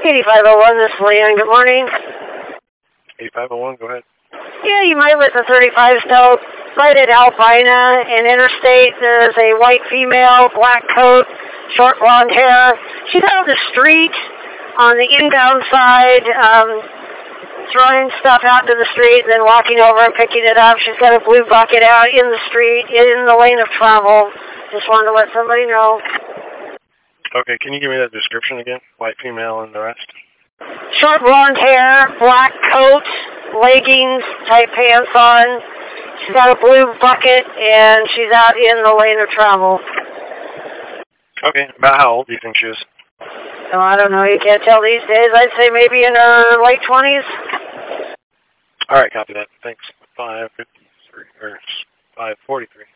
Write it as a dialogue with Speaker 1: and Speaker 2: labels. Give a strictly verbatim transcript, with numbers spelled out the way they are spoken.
Speaker 1: eighty-five oh one, this is Leanne. Good morning.
Speaker 2: eighty-five oh one, go ahead.
Speaker 1: Yeah, you might with the thirty-five still. Right at Albina and Interstate, there's a white female, black coat, short blonde hair. She's out on the street on the inbound side, um, throwing stuff out to the street, then walking over and picking it up. She's got a blue bucket out in the street, in the lane of travel. Just wanted to let somebody know.
Speaker 2: Okay, can you give me that description again? White female and the rest?
Speaker 1: Short blonde hair, black coat, leggings, tight pants on. She's got a blue bucket, and she's out in the lane of travel.
Speaker 2: Okay, about how old do you think she is?
Speaker 1: Oh, I don't know. You can't tell these days. I'd say maybe in her late twenties.
Speaker 2: All right, copy that. Thanks. five fifty-three, or five forty-three.